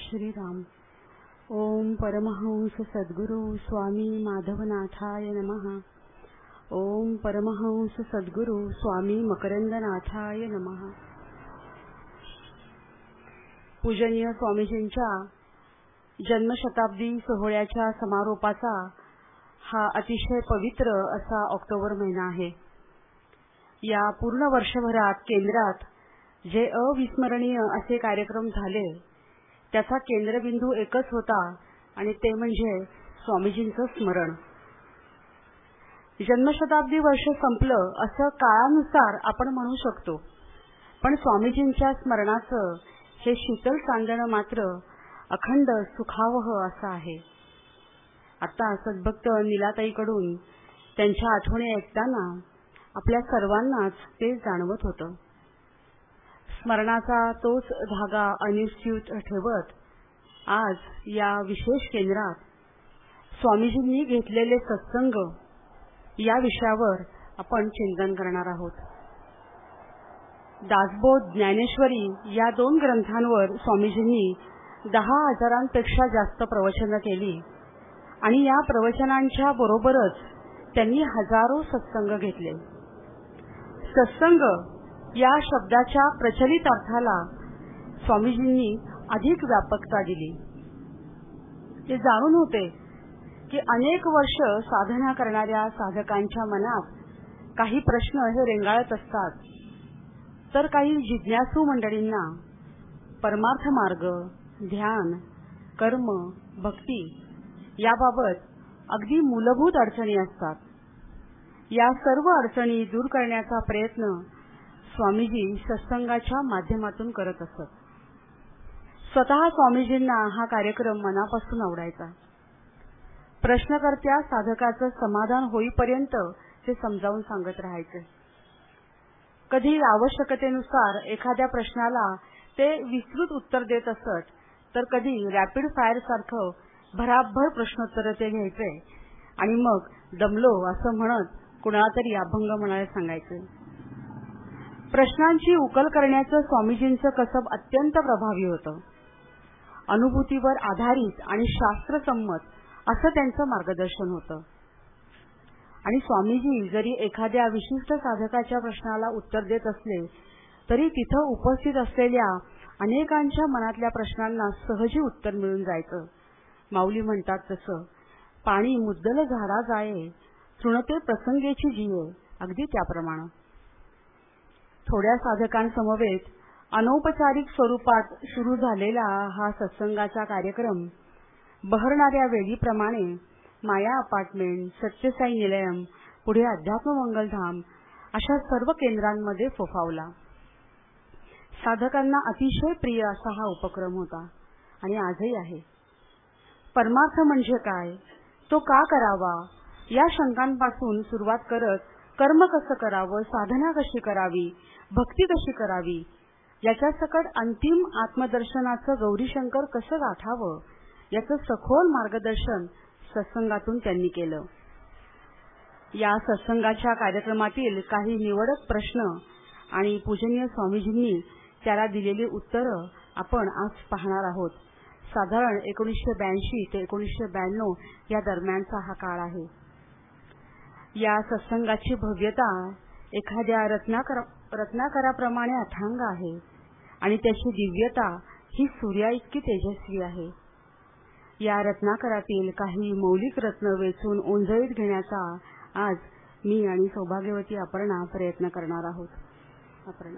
श्रीराम. ओम परमहंस सद्गुरु स्वामी माधवनाथाय नमः. ओम परमहंस सद्गुरु स्वामी मकरंदनाथाय नमः. पूजनीय स्वामीजींच्या जन्मशताब्दी सोहळ्याच्या समारोपाचा हा अतिशय पवित्र असा ऑक्टोबर महिना आहे. या पूर्ण वर्षभरात केंद्रात जे अविस्मरणीय असे कार्यक्रम झाले त्याचा केंद्रबिंदू एकच होता आणि ते म्हणजे स्वामीजींचं स्मरण. जन्मशताब्दी वर्ष संपलं असं काळानुसार आपण म्हणू शकतो, पण स्वामीजींच्या स्मरणाचं हे शीतल चांदणं मात्र अखंड सुखावह असं आहे. आता सद्भक्त नीलाताईकडून त्यांच्या आठवणी ऐकताना आपल्या सर्वांनाच ते जाणवत होतं. स्मरणाचा तोच धागा अनिश्चित ठेवत आज या विशेष केंद्रात स्वामीजींनी घेतलेले सत्संग या विषयावर आपण चिंतन करणार आहोत. दासबोध, ज्ञानेश्वरी या 2 ग्रंथांवर स्वामीजींनी 10,000पेक्षा जास्त प्रवचनं केली आणि या प्रवचनांच्या बरोबरच त्यांनी हजारो सत्संग घेतले. सत्संग या शब्दाच्या प्रचलित अर्थाला स्वामीजींनी अधिक व्यापकता दिली. ते जाणून होते की अनेक वर्ष साधना करणाऱ्या साधकांच्या मनात काही प्रश्न हे रेंगाळत असतात, तर काही जिज्ञासू मंडळींना परमार्थ मार्ग, ध्यान, कर्म, भक्ती याबाबत अगदी मूलभूत अडचणी असतात. या सर्व अडचणी दूर करण्याचा प्रयत्न स्वामीजी सत्संगाच्या माध्यमातून करत असत. स्वतः स्वामीजींना हा कार्यक्रम मनापासून आवडायचा. प्रश्नकर्त्या साधकाचं समाधान होईपर्यंत ते समजावून सांगत राहायचे. कधी आवश्यकतेनुसार एखाद्या प्रश्नाला ते विस्तृत उत्तर देत असत, तर कधी रॅपिड फायर सारखं भराभर प्रश्नोत्तर ते घ्यायचे आणि मग दमलो असं म्हणत कुणाला तरी अभंग म्हणायला सांगायचे. प्रश्नांची उकल करण्याचं स्वामीजींचं कसब अत्यंत प्रभावी होतं. अनुभूतीवर आधारित आणि शास्त्रसंमत असं त्यांचं मार्गदर्शन होतं. आणि स्वामीजी जरी एखाद्या विशिष्ट साधकाच्या प्रश्नाला उत्तर देत असले तरी तिथं उपस्थित असलेल्या अनेकांच्या मनातल्या प्रश्नांना सहजी उत्तर मिळून जायचं. माऊली म्हणतात तसं, पाणी मुद्दल झाडा जाये, तृणते प्रसंगेची जिये, अगदी त्याप्रमाणे. थोड्या साधकांसमवेत अनौपचारिक स्वरूपात सुरू झालेला हा सत्संगाचा कार्यक्रम बहरणाऱ्या वेळीप्रमाणे माया अपार्टमेंट, सत्यसाई निलयम, पुढे अध्यात्म मंगलधाम अशा सर्व केंद्रांमध्ये फोफावला. साधकांना अतिशय प्रिय असा हा उपक्रम होता आणि आजही आहे. परमार्थ म्हणजे काय, तो का करावा या शंकांपासून सुरुवात करत कर्म कसं करावं, साधना कशी करावी, भक्ती कशी करावी, याच्या सकट अंतिम आत्मदर्शनाचं गौरीशंकर कसं गाठावं याचं सखोल मार्गदर्शन सत्संगातून त्यांनी केलं. या सत्संगाच्या कार्यक्रमातील काही निवडक प्रश्न आणि पूजनीय स्वामीजींनी त्याला दिलेली उत्तरं आपण आज पाहणार आहोत. साधारण 1982 ते 1992 या दरम्यानचा हा काळ आहे. या सत्संगाची भव्यता एखाद्या रत्नाकराप्रमाणे अथांग आहे आणि त्याची दिव्यता ही सूर्या इतकी तेजस्वी आहे. या रत्नाकरातील काही मौलिक रत्न वेचून ओंजळीत घेण्याचा आज मी आणि सौभाग्यवती अपर्णा प्रयत्न करणार आहोत. अपर्णा.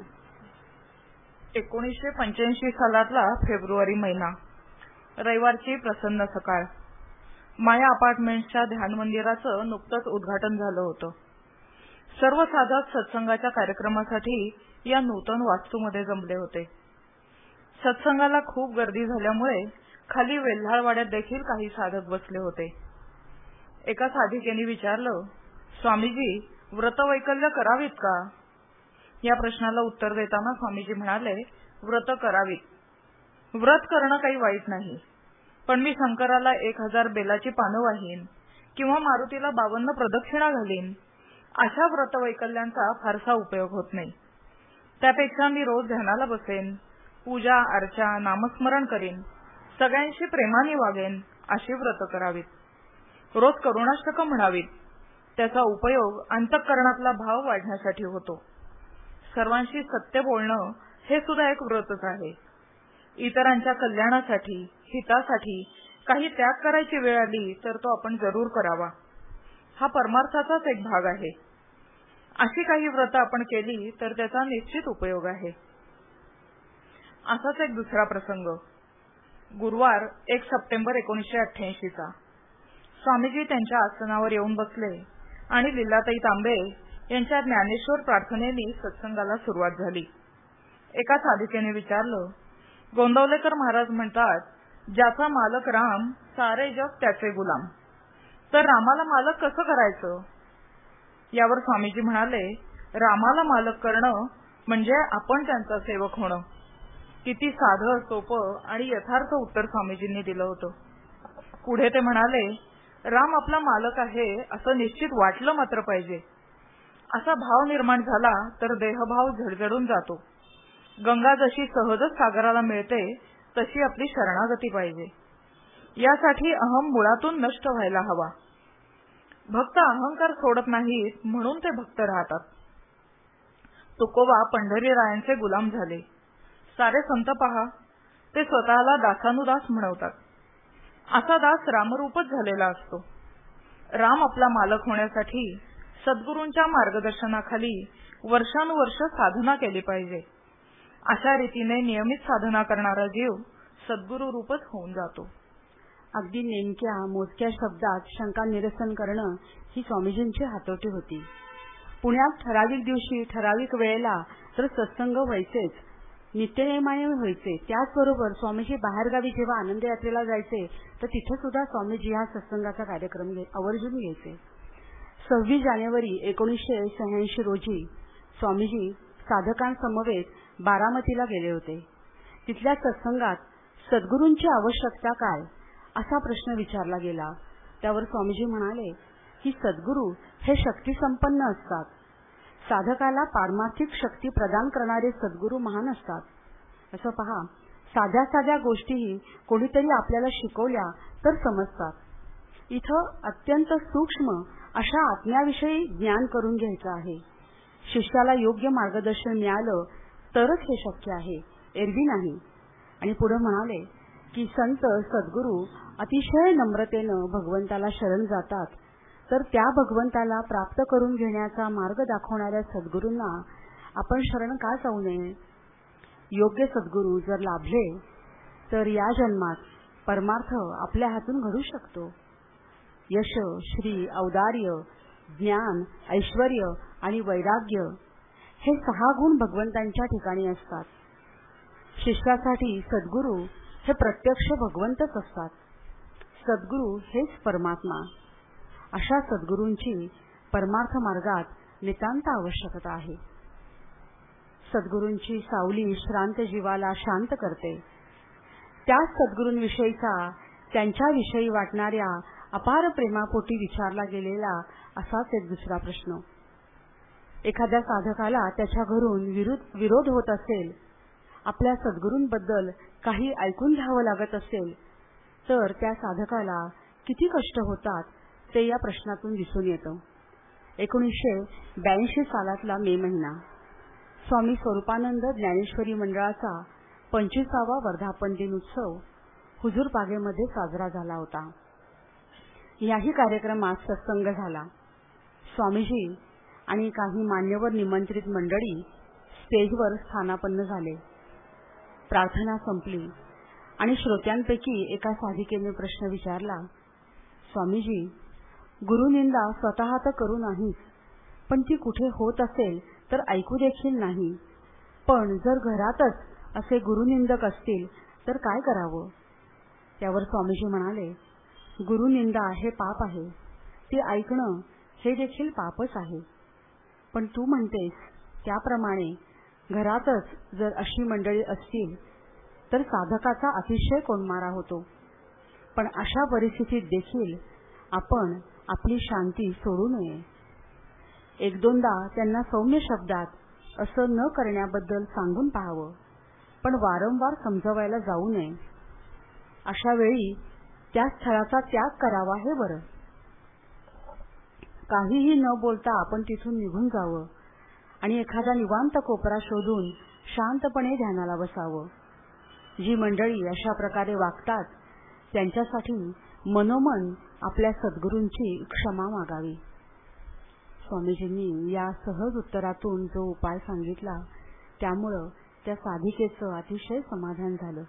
1985 सालातला फेब्रुवारी महिना, रविवारची प्रसन्न सकाळ. माया अपार्टमेंटच्या ध्यान मंदिराचं नुकतंच उद्घाटन झालं होतं. सर्व साधक सत्संगाच्या कार्यक्रमासाठी या नूतन वास्तूमध्ये जमले होते. सत्संगाला खूप गर्दी झाल्यामुळे खाली वेल्हाळवाड्यात देखील काही साधक बसले होते. एका साधिकेने विचारलं, स्वामीजी, व्रतवैकल्य करावीत का? या प्रश्नाला उत्तर देताना स्वामीजी म्हणाले, व्रत करावीत. व्रत करणं काही वाईट नाही, पण मी शंकराला 1000 बेलाची पानं वाहीन किंवा मारुतीला 52 प्रदक्षिणा घालीन, अशा व्रतवैकल्यांचा फारसा उपयोग होत नाही. त्यापेक्षा मी रोज ध्यानाला बसेन, पूजा अर्चा नामस्मरण करीन, सगळ्यांशी प्रेमाने वागेन अशी व्रत करावीत. रोज करुणाष्टकं म्हणावीत. त्याचा उपयोग अंतःकरणातला भाव वाढण्यासाठी होतो. सर्वांशी सत्य बोलणं हे सुद्धा एक व्रतच आहे. इतरांच्या कल्याणासाठी, हितासाठी काही त्याग करायची वेळ आली तर तो आपण जरूर करावा. हा परमार्थाचाच एक भाग आहे. अशी काही व्रत आपण केली तर त्याचा निश्चित उपयोग आहे. असाच एक दुसरा प्रसंग. गुरुवार 1 सप्टेंबर 1988 स्वामीजी त्यांच्या आसनावर येऊन बसले आणि लीलाताई तांबे यांच्या ज्ञानेश्वर प्रार्थनेने सत्संगाला सुरुवात झाली. एका साधिकेने विचारलं, गोंदवलेकर महाराज म्हणतात, ज्याचा मालक राम सारे जग त्याचे गुलाम, तर रामाला मालक कसं करायचं? यावर स्वामीजी म्हणाले, रामाला मालक करणं म्हणजे आपण त्यांचा सेवक होणं. किती साधं, सोपं आणि यथार्थ उत्तर स्वामीजींनी दिलं होतं. पुढे ते म्हणाले, राम आपला मालक आहे असं निश्चित वाटलं मात्र पाहिजे. असा भाव निर्माण झाला तर देहभाव झडझडून जातो. गंगा जशी सहजच सागराला मिळते तशी आपली शरणागती पाहिजे. यासाठी अहम मुळातून नष्ट व्हायला हवा. भक्त अहंकार सोडत नाहीत म्हणून ते भक्त राहतात. तुकोबा पंढरीरायांचे गुलाम झाले. सारे संत पहा, ते स्वतःला दासानुदास म्हणवतात. असा दास रामरूपच झालेला असतो. राम आपला मालक होण्यासाठी सद्गुरूंच्या मार्गदर्शनाखाली वर्षानुवर्ष साधना केली पाहिजे. अशा रीतीने नियमित साधना करणारा जीव सद्गुरू रूपच होऊन जातो. अगदी नेमक्या मोजक्या शब्दात शंका निरसन करणं ही स्वामीजींची हातोटी होती. पुण्यात ठराविक दिवशी ठराविक वेळेला तर सत्संग व्हायचेच, नित्यनेमाने व्हायचे. त्याचबरोबर स्वामीजी बाहेरगावी जेव्हा आनंद यात्रेला जायचे तर तिथे सुद्धा स्वामीजी हा सत्संगाचा कार्यक्रम आवर्जून घ्यायचे. 26 जानेवारी 1986 रोजी स्वामीजी साधकांसमवेत बारामतीला गेले होते. तिथल्या सत्संगात सद्गुरूंची आवश्यकता काय असा प्रश्न विचारला गेला. त्यावर स्वामीजी म्हणाले की सद्गुरू हे शक्तिसंपन्न असतात. साधकाला पारमार्थिक शक्ती प्रदान करणारे सद्गुरू महान असतात. असं पहा, साध्या साध्या गोष्टीही कोणीतरी आपल्याला शिकवल्या तर समजतात. इथं अत्यंत सूक्ष्म अशा आत्म्याविषयी ज्ञान करून घ्यायचं आहे. शिष्याला योग्य मार्गदर्शन मिळालं तरच हे शक्य आहे, एरवी नाही. आणि पुढे म्हणाले की संत सद्गुरू अतिशय नम्रतेनं भगवंताला शरण जातात, तर त्या भगवंताला प्राप्त करून घेण्याचा मार्ग दाखवणाऱ्या सद्गुरूंना आपण शरण का जाऊ नये? योग्य सद्गुरू जर लाभले तर या जन्मात परमार्थ आपल्या हातून घडू शकतो. यश, श्री, औदार्य, ज्ञान, ऐश्वर्य आणि वैराग्य हे 6 गुण भगवंतांच्या ठिकाणी असतात. शिष्यासाठी सद्गुरू हे प्रत्यक्ष भगवंतच असतात. सद्गुरू हेच परमात्मा. अशा सद्गुरूंची परमार्थ मार्गात नितांत आवश्यकता आहे. सद्गुरूंची सावली श्रांत जीवाला शांत करते. त्याच सद्गुरूंविषयीचा त्यांच्याविषयी वाटणाऱ्या अपार प्रेमापोटी विचारला गेलेला असाच एक दुसरा प्रश्न. एखाद्या साधकाला त्याच्या घरून विरोध होत असेल, आपल्या सद्गुरूंबद्दल काही ऐकून घ्यावं लागत असेल, तर त्या साधकाला किती कष्ट होतात ते या प्रश्नातून दिसून येतं. 1982 सालातला मे महिना. स्वामी स्वरूपानंद ज्ञानेश्वरी मंडळाचा 25वा वर्धापन दिन उत्सव हुजूर बागेमध्ये साजरा झाला होता. याही कार्यक्रमात सत्संग झाला. स्वामीजी आणि काही मान्यवर निमंत्रित मंडळी स्टेजवर स्थानापन्न झाले. प्रार्थना संपली आणि श्रोत्यांपैकी एका साधिकेने प्रश्न विचारला, स्वामीजी, गुरुनिंदा स्वतः तर करू नाहीच, पण ती कुठे होत असेल तर ऐकू देखील नाही. पण जर घरातच असे गुरुनिंदक असतील तर काय करावं? त्यावर स्वामीजी म्हणाले, गुरुनिंदा हे पाप आहे, ती ऐकणं हे देखील पापच आहे. पण तू म्हणतेस त्याप्रमाणे घरातच जर अशी मंडळी असतील तर साधकाचा अतिशय कोंडमारा होतो. पण अशा परिस्थितीत देखील आपण आपली शांती सोडू नये. 1-2दा त्यांना सौम्य शब्दात असं न करण्याबद्दल सांगून पाहावं, पण वारंवार समजवायला जाऊ नये. अशा वेळी त्या स्थळाचा त्याग करावा हे बरं. काहीही न बोलता आपण तिथून निघून जावं आणि एखादा निवांत कोपरा शोधून शांतपणे ध्यानाला बसावं. जी मंडळी अशा प्रकारे वागतात त्यांच्यासाठी मनोमन आपल्या सद्गुरूंची क्षमा मागावी. स्वामीजींनी या सहज उत्तरातून जो उपाय सांगितला त्यामुळं त्या साधिकेचं अतिशय समाधान झालं.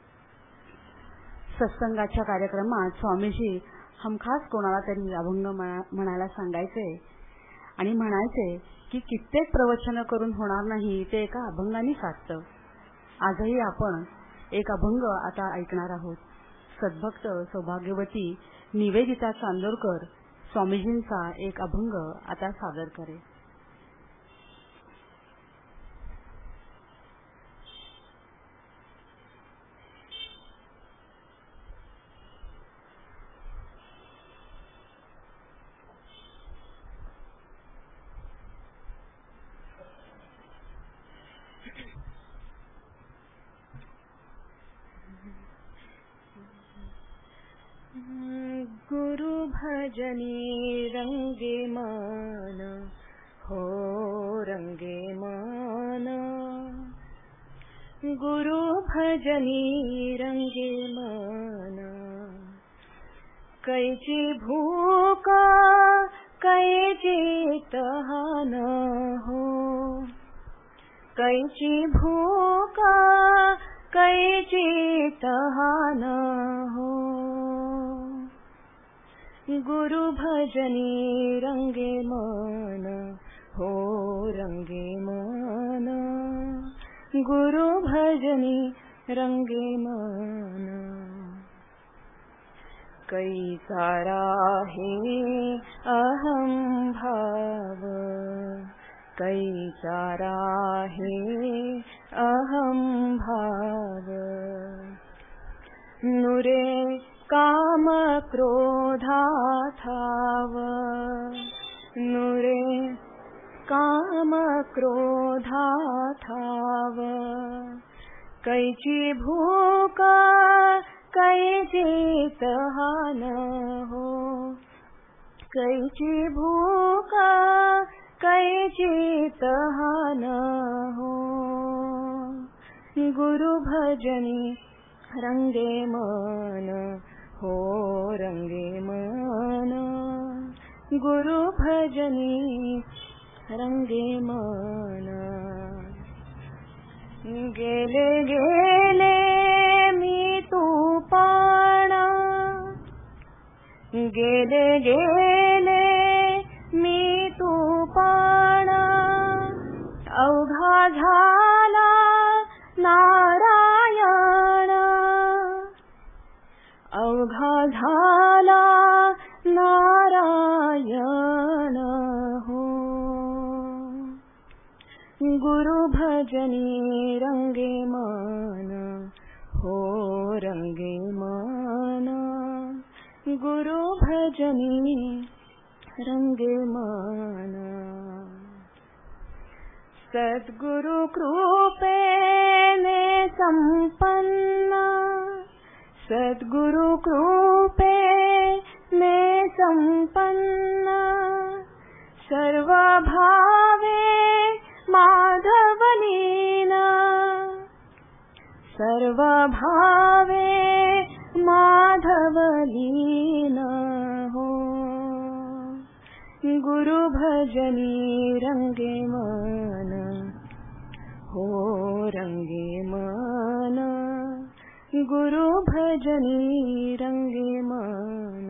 सत्संगाच्या कार्यक्रमात स्वामीजी हमखास कोणाला तरी अभंग म्हणायला सांगायचे आणि म्हणायचे की कित्येक प्रवचन करून होणार नाही ते एका अभंगाने साधतं. आजही आपण एक अभंग आता ऐकणार आहोत. सद्भक्त सौभाग्यवती निवेदिता चांदोरकर स्वामीजींचा एक अभंग आता सादर करेल. गुरु भजनी रंगे मान हो रंगे मान. गुरु भजनी रंगे मान. कैची भूक कैची तहान हो. कैची भूक कैची तहान हो. गुरु भजनी रंगे मन हो रंगे मन. गुरु भजनी रंगे मन. कैसा राहे अहम भाव. कैसा राहे अहम भाव. नुरे काम क्रोधाथाव. नुरे काम क्रोधाथाव. कैची भूक कैची तहान हो. कैची भूक कैची तहान हो. गुरु भजनी रंगे मन हो रंगे मन. गुरु भजनी रंगे मन. गेले गेले मी तूपाणा. गेले गेले मी तूपाणा. अवघा झाला नारायण. अवघा झाला नारायण हो. गुरु भजनी रंगे मन हो रंगे मन. गुरु भजनी रंगे मन. सद्गुरु कृपेने संपन्न. सद्गुरु कृपेने संपन्न. सर्व भावे माधवलीन. सर्व भावे माधवलीन हो. गुरु भजनी रंगे मन हो रंगे मन. गुरु भजनी रंगे मन.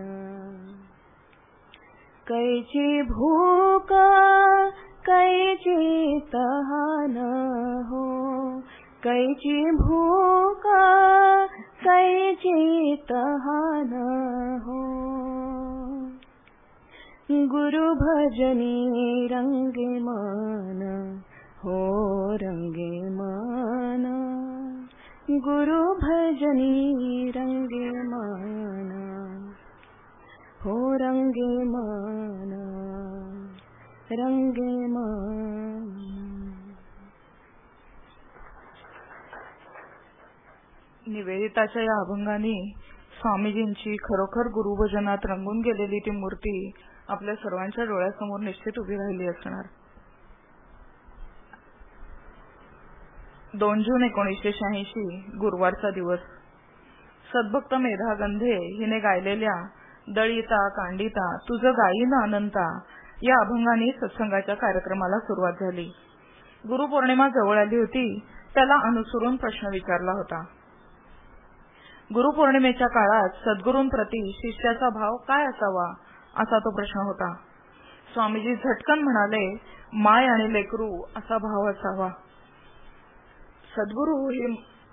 कैची भूक कैची तहान हो. कैची भूक कैची तहान हो. गुरु भजनी रंगे मन हो रंगे मन. गुरु भजनी रंगे मन हो रंगे मन रंगे मन. निवेदिताच्या या अभंगाने स्वामीजींची खरोखर गुरुभजनात रंगून गेलेली ती मूर्ती आपल्या सर्वांच्या डोळ्यासमोर निश्चित उभी राहिली असणार. 2 जून 1986 गुरुवारचा दिवस. सद्भक्त मेधा गंधे हिने गायलेल्या दळिता कांडिता तुझं गाईन अनंता या अभंगाने सत्संगाच्या कार्यक्रमाला सुरुवात झाली. गुरुपौर्णिमा जवळ आली होती. त्याला अनुसरून प्रश्न विचारला होता. गुरुपौर्णिमेच्या काळात सद्गुरूंप्रती शिष्याचा भाव काय असावा असा तो प्रश्न होता. स्वामीजी झटकन म्हणाले, माय आणि लेकरू असा भाव असावा. सद्गुरू ही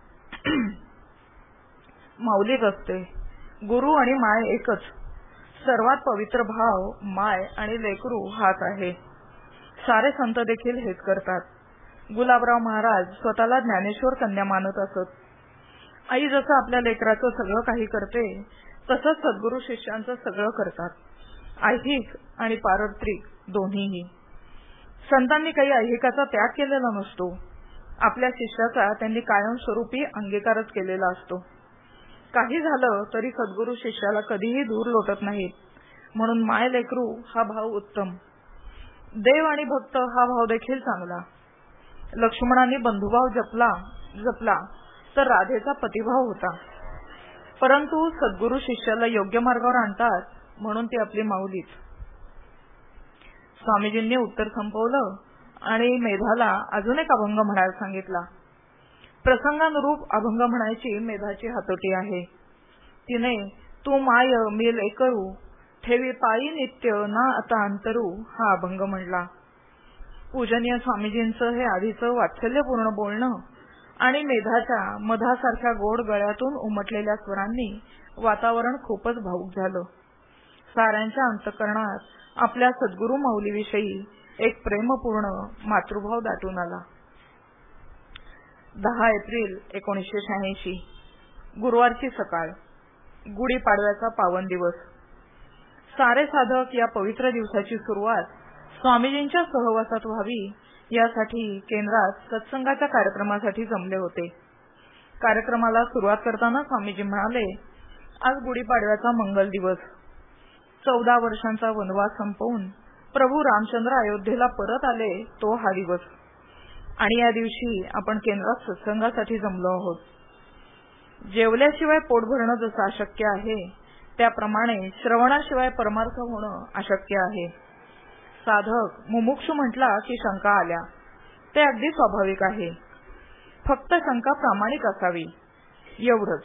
माऊलीच असते. गुरु आणि माय एकच. सर्वात पवित्र भाव माय आणि लेकरू हाच आहे. सारे संत देखील हेच करतात. गुलाबराव महाराज स्वतःला ज्ञानेश्वर कन्या मानत असत. आई जसं आपल्या लेकराचं सगळं काही करते तसंच सद्गुरू शिष्यांचं सगळं करतात, ऐहिक आणि पारत्रिक दोन्हीही. संतांनी काही ऐहिकाचा त्याग केलेला नसतो. आपल्या शिष्याचा त्यांनी कायमस्वरूपी अंगीकारच केलेला असतो. काही झालं तरी सद्गुरू शिष्याला कधीही दूर लोटत नाहीत. म्हणून माय लेकरू हा भाव उत्तम. देव आणि भक्त हा भाव देखील चांगला. लक्ष्मणाने बंधुभाव जपला तर राधेचा पतिभाव होता. परंतु सद्गुरू शिष्याला योग्य मार्गावर आणतात म्हणून ती आपली माऊलीच. स्वामीजींनी उत्तर संपवलं आणि मेधाला अजून एक अभंग म्हणायला सांगितला. प्रसंगानुरूप अभंग म्हणायची मेधाची हातोटी आहे. तिने तू माय मी लेकरू ठेवी पायी नित्य ना आता अंतरू हा अभंग म्हणला. पूजनीय स्वामीजींचं हे आधीचं वात्सल्यपूर्ण बोलणं आणि मेधाच्या मधासारख्या गोड गळ्यातून उमटलेल्या स्वरांनी वातावरण खूपच भावुक झालं. साऱ्यांच्या अंतःकरणात आपल्या सद्गुरू माऊलीविषयी एक प्रेमपूर्ण मातृभाव दाटून आला. 10 एप्रिल 1986 गुरुवारची सकाळ. गुढीपाडव्याचा पावन दिवस. सारे साधक या पवित्र दिवसाची सुरुवात स्वामीजींच्या सहवासात व्हावी यासाठी केंद्रात सत्संगाच्या कार्यक्रमासाठी जमले होते. कार्यक्रमाला सुरुवात करताना स्वामीजी म्हणाले, आज गुढीपाडव्याचा मंगल दिवस. 14 वर्षांचा वनवास संपवून प्रभू रामचंद्र अयोध्येला परत आले तो हा दिवस. आणि या दिवशी आपण केंद्रात सत्संगासाठी जमलो आहोत. जेवल्याशिवाय पोट भरणं जसं अशक्य आहे त्याप्रमाणे श्रवणाशिवाय परमार्थ होणं अशक्य आहे. साधक मुमुक्षु म्हटला की शंका आल्या. ते अगदी स्वाभाविक आहे. फक्त शंका प्रामाणिक असावी एवढंच.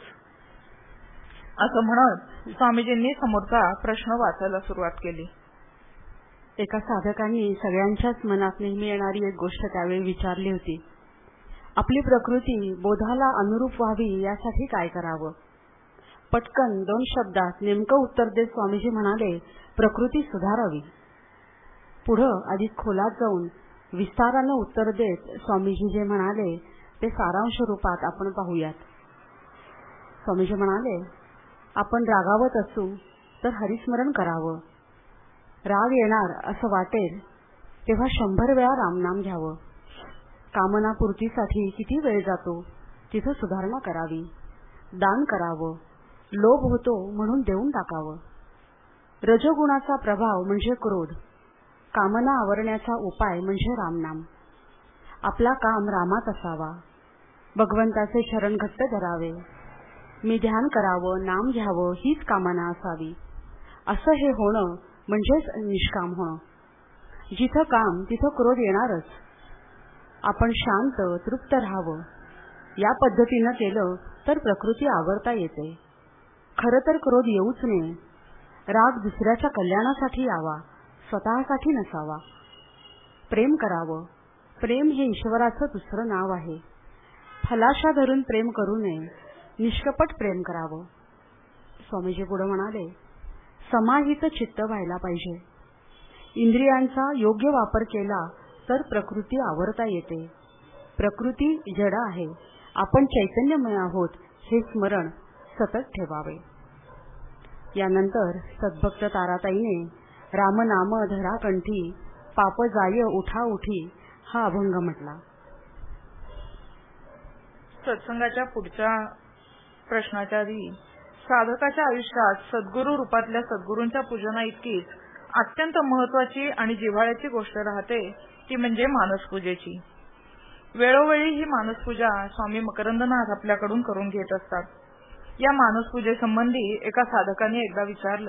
असं म्हणत स्वामीजींनी समोरचा प्रश्न वाचायला सुरुवात केली. एका साधकांनी सगळ्यांच्याच मनात नेहमी येणारी एक गोष्ट त्यावेळी विचारली होती. आपली प्रकृती बोधाला अनुरूप व्हावी यासाठी काय करावं? पटकन 2 शब्दात नेमकं उत्तर देत स्वामीजी म्हणाले, प्रकृती सुधारावी. पुढं अधिक खोलात जाऊन विस्तारानं उत्तर देत स्वामीजी जे म्हणाले ते सारांश रूपात आपण पाहूयात. स्वामीजी म्हणाले, आपण रागावत असू तर हरिस्मरण करावं. राग येणार असं वाटेल तेव्हा 100 वेळा रामनाम घ्यावं. कामनापूर्तीसाठी किती वेळ जातो तिथं सुधारणा करावी. दान करावं. लोभ होतो म्हणून देऊन टाकावं. रजोगुणाचा प्रभाव म्हणजे क्रोध. कामना आवरण्याचा उपाय म्हणजे रामनाम. आपला काम रामात असावा. भगवंताचे शरण घट्ट धरावे. मी ध्यान करावं, नाम घ्यावं हीच कामना असावी. असं हे होणं म्हणजेच निष्काम होणं. जिथं काम तिथं क्रोध येणारच. आपण शांत तृप्त राहावं. या पद्धतीनं केलं तर प्रकृती आवरता येते. खरं तर क्रोध येऊच नये. राग दुसऱ्याच्या कल्याणासाठी यावा, स्वतःसाठी नसावा. प्रेम करावं. प्रेम हे ईश्वराचं दुसरं नाव आहे. फलाशा धरून प्रेम करू नये. निष्कपट प्रेम करावं. स्वामीजी पुढे म्हणाले, समाहित चित्त व्हायला पाहिजे. इंद्रियांचा योग्य वापर केला तर प्रकृती आवरता येते. प्रकृती जड आहे. आपण चैतन्यमय आहोत हे स्मरण सतत ठेवावे. यानंतर सद्भक्त ताराताईने रामनाम धरा कंठी पाप जाय उठा उठी हा अभंग म्हटला. सत्संगाच्या पुढच्या प्रश्नाच्या आधी साधकाच्या आयुष्यात सद्गुरू रूपातल्या सद्गुरूंच्या पूजना इतकीच अत्यंत महत्वाची आणि जिव्हाळ्याची गोष्ट राहते ती म्हणजे मानसपूजेची. वेळोवेळी ही मानसपूजा स्वामी मकरंदनाथ आपल्याकडून करून घेत असतात. या मानसपूजेसंबंधी एका साधकाने एकदा विचारलं,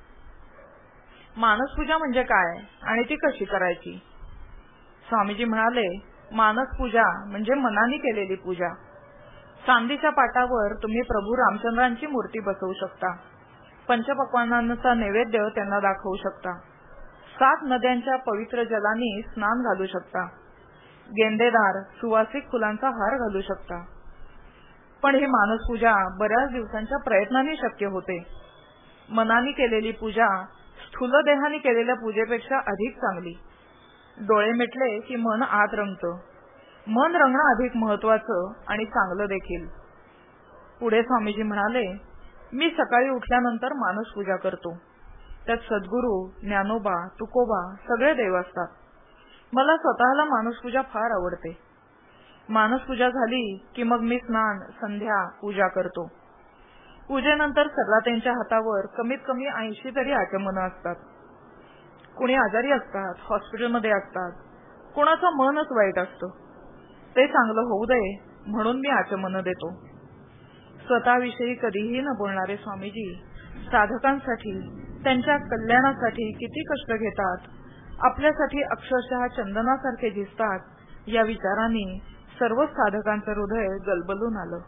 मानसपूजा म्हणजे काय आणि ती कशी करायची? स्वामीजी म्हणाले, मानसपूजा म्हणजे मनाने केलेली पूजा. चांदीच्या पाटावर तुम्ही प्रभू रामचंद्रांची मूर्ती बसवू शकता. पंचपक्वान्नांचा नैवेद्य त्यांना दाखवू शकता. 7 नद्यांच्या पवित्र जलाने स्नान घालू शकता. गेंदेदार सुवासिक फुलांचा हार घालू शकता. पण ही मानसपूजा बऱ्याच दिवसांच्या प्रयत्नांनी शक्य होते. मनाने केलेली पूजा स्थूल देहाने केलेल्या पूजेपेक्षा अधिक चांगली. डोळे मिटले की मन आत रंगतं. मन रंगणं अधिक महत्वाचं आणि चांगलं देखील. पुढे स्वामीजी म्हणाले, मी सकाळी उठल्यानंतर मानसपूजा करतो. त्यात सद्गुरू, ज्ञानोबा, तुकोबा सगळे देव असतात. मला स्वतःला मानसपूजा फार आवडते. मानसपूजा झाली की मग मी स्नान, संध्या, पूजा करतो. पूजेनंतर सर्लातेंच्या हातावर कमीत कमी 80 तरी आचमनं असतात. कुणी आजारी असतात, हॉस्पिटलमध्ये असतात, कुणाचं मनच वाईट असतं. ते चांगलं होऊ दे म्हणून मी आचमनं देतो. स्वतःविषयी कधीही न बोलणारे स्वामीजी साधकांसाठी, त्यांच्या कल्याणासाठी किती कष्ट घेतात, आपल्यासाठी अक्षरशः चंदनासारखे झिजतात, या विचारांनी सर्व साधकांचं हृदय गलबलून आलं.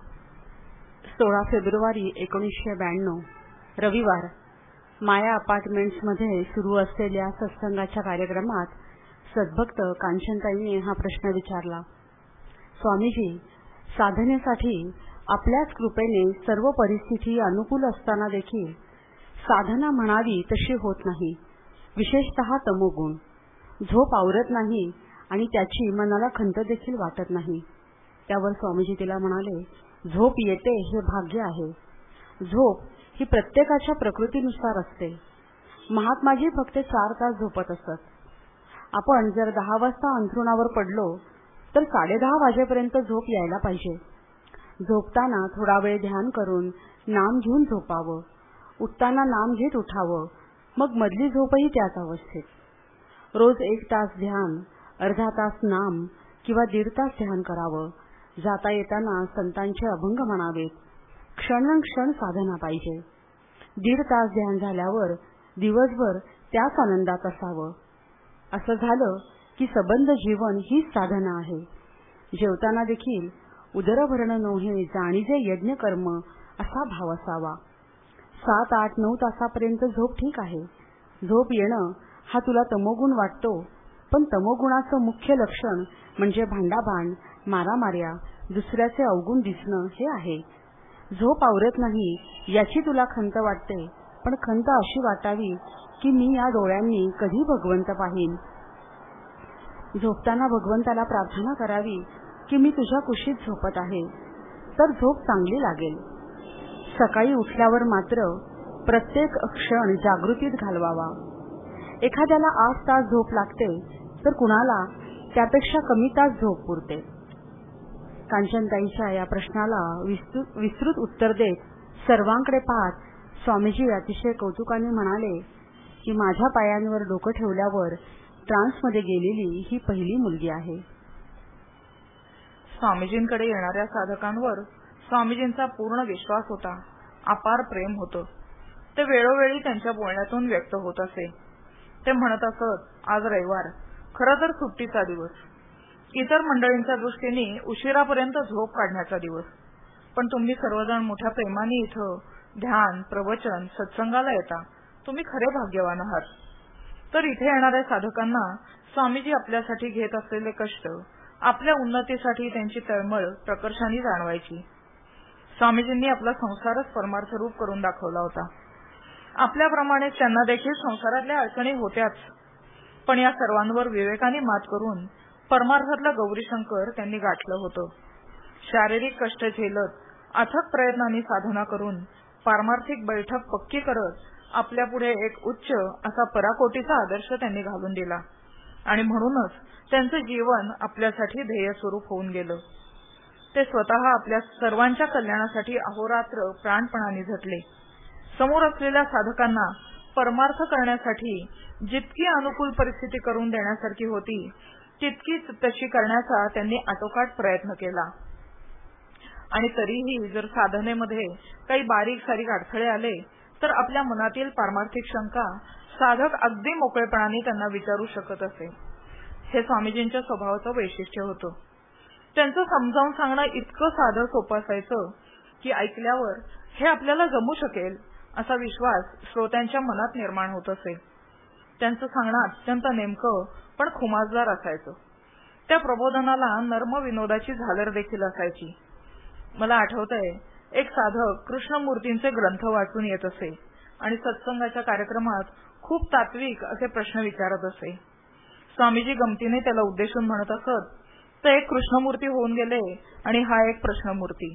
16 फेब्रुवारी 1992 रविवार माया अपार्टमेंट्समध्ये सुरू असलेल्या सत्संगाच्या कार्यक्रमात सद्भक्त कांचनताईंनी हा प्रश्न विचारला. स्वामीजी, साधनेसाठी आपल्याच कृपेने सर्व परिस्थिती अनुकूल असताना देखील साधना म्हणावी तशी होत नाही. विशेषतः तमोगुण. झोप आवरत नाही आणि त्याची मनाला खंत देखील वाटत नाही. त्यावर स्वामीजी तिला म्हणाले, झोप येते हे भाग्य आहे. झोप ही प्रत्येकाच्या प्रकृतीनुसार असते. महात्माजी फक्त 4 तास झोपत असत. आपण जर 10 वाजता अंथरुणावर पडलो तर 10:30 वाजेपर्यंत झोप यायला पाहिजे. झोपताना थोडा वेळ ध्यान करून नाम घेऊन झोपावं. उठताना नाम घेत उठावं. मग मधली झोपही त्याच अवस्थेत. रोज 1 तास ध्यान, अर्धा तास नाम किंवा 1.5 तास ध्यान करावं. जाता येताना संतांचे अभंग म्हणावेत. क्षण साधना पाहिजे. 1.5 तास ध्यान झाल्यावर दिवसभर त्याच आनंदात असावं. असं झालं की सबंध जीवन हीच साधना आहे. जेवताना देखील उदरभरण नोहे जाणीजे यज्ञ कर्म असा भाव असावा. 7, 8, 9 तासापर्यंत झोप ठीक आहे. झोप येणं हा तुला तमोगुण वाटतो, पण तमोगुणाचं मुख्य लक्षण म्हणजे भांडाभांड, मारामार्या, दुसऱ्याचे अवगुण दिसणं हे आहे. झोप आवरत नाही याची तुला खंत वाटते, पण खंत अशी वाटावी की मी या डोळ्यांनी कधी भगवंत पाहीन. झोपताना भगवंताला प्रार्थना करावी की मी तुझ्या कुशीत झोपत आहे, तर झोप चांगली लागेल. सकाळी उठल्यावर मात्र प्रत्येक क्षण जागृतीत घालवावा. एखाद्याला 8 तास झोप लागते तर कुणाला त्यापेक्षा कमी तास झोप पुरते. कांचनताईच्या या प्रश्नाला विस्तृत उत्तर देत सर्वांकडे पाहत स्वामीजी अतिशय कौतुकाने म्हणाले की माझ्या पायांवर डोकं ठेवल्यावर ट्रान्समध्ये गेलेली ही पहिली मुलगी आहे. स्वामीजींकडे येणाऱ्या साधकांवर स्वामीजींचा पूर्ण विश्वास होता. अपार प्रेम होतं. ते वेळोवेळी त्यांच्या बोलण्यातून व्यक्त होत असे. ते म्हणत असत, आज रविवार, खरं तर सुट्टीचा दिवस, इतर मंडळींच्या दृष्टीने उशिरापर्यंत झोप काढण्याचा दिवस, पण तुम्ही सर्वजण मोठ्या प्रेमाने इथं ध्यान, प्रवचन, सत्संगाला येता. तुम्ही खरे भाग्यवान आहात. तर इथे येणाऱ्या साधकांना स्वामीजी आपल्यासाठी घेत असलेले कष्ट, आपल्या उन्नतीसाठी त्यांची तळमळ प्रकर्षाने जाणवायची. स्वामीजींनी आपला संसारच परमार्थ रूप करून दाखवला होता. आपल्याप्रमाणे त्यांना देखील संसारातल्या अडचणी होत्याच, पण या सर्वांवर विवेकाने मात करून परमार्थातला गौरीशंकर त्यांनी गाठलं होतं. शारीरिक कष्ट झेलत, अथक प्रयत्नांनी साधना करून पारमार्थिक बैठक पक्की करत आपल्यापुढे एक उच्च असा पराकोटीचा आदर्श त्यांनी घालून दिला आणि म्हणूनच त्यांचं जीवन आपल्यासाठी ध्येय स्वरूप होऊन गेलं. ते स्वतः आपल्या सर्वांच्या कल्याणासाठी अहोरात्र प्राणपणाने झटले. समोर असलेल्या साधकांना परमार्थ करण्यासाठी जितकी अनुकूल परिस्थिती करून देण्यासारखी होती तितकीच तशी करण्याचा त्यांनी आटोकाट प्रयत्न केला. आणि तरीही जर साधनेमध्ये काही बारीक सारीक अडथळे आले तर आपल्या मनातील पारमार्थिक शंका साधक अगदी मोकळेपणाने त्यांना विचारू शकत असे. हे स्वामीजींच्या स्वभावाचं वैशिष्ट्य होतं. त्यांचं समजावून सांगणं इतकं साधं सोपं असायचं की ऐकल्यावर हे आपल्याला जमू शकेल असा विश्वास श्रोत्यांच्या मनात निर्माण होत असे. त्यांचं सांगणं अत्यंत नेमकं पण खुमासदार असायचं. त्या प्रबोधनाला नर्म विनोदाची झालर देखील असायची. मला आठवतंय, एक साधक कृष्णमूर्तींचे ग्रंथ वाचून येत असे आणि सत्संगाच्या कार्यक्रमात खूप तात्विक असे प्रश्न विचारत असे. स्वामीजी गमतीने त्याला उद्देशून म्हणत असत, तर एक कृष्णमूर्ती होऊन गेले आणि हा एक प्रश्नमूर्ती.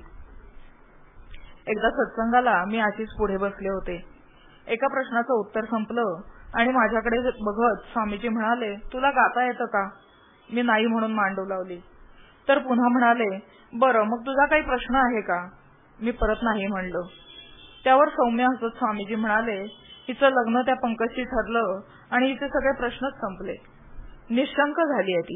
एकदा सत्संगाला मी अशीच पुढे बसले होते. एका प्रश्नाचं उत्तर संपलं आणि माझ्याकडे बघत स्वामीजी म्हणाले, तुला गाता येतं का? मी नाही म्हणून मांडू लावली. तर पुन्हा म्हणाले, बरं मग तुझा काही प्रश्न आहे का? मी परत नाही म्हणलो. त्यावर सौम्य हसत स्वामीजी म्हणाले, हिचं लग्न त्या पंकजशी ठरलं आणि हिचे सगळे प्रश्नच संपले. निशंक झाली आहे ती.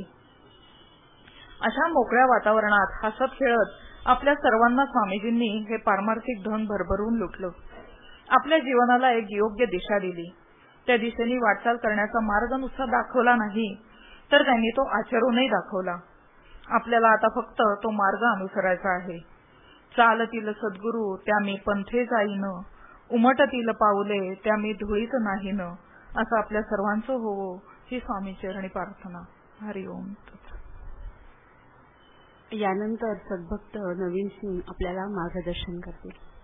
अशा मोकळ्या वातावरणात हसत खेळत आपल्या सर्वांना स्वामीजींनी हे पारमार्थिक धन भरभरून लुटलं. आपल्या जीवनाला एक योग्य दिशा दिली. त्या दिशेने वाटचाल करण्याचा मार्ग नुसता दाखवला नाही तर त्यांनी तो आचरूनही दाखवला. आपल्याला आता फक्त तो मार्ग अनुसरायचा आहे. चालतील सद्गुरू त्या मी पंथे जाईन, उमटतील पाऊले त्या मी धुळीत नाहीन, असं आपल्या सर्वांचं होवो ही स्वामी चरणी प्रार्थना. हरि ओम. यानंतर सद्भक्त नवीन सिंग आपल्याला मार्गदर्शन करतील.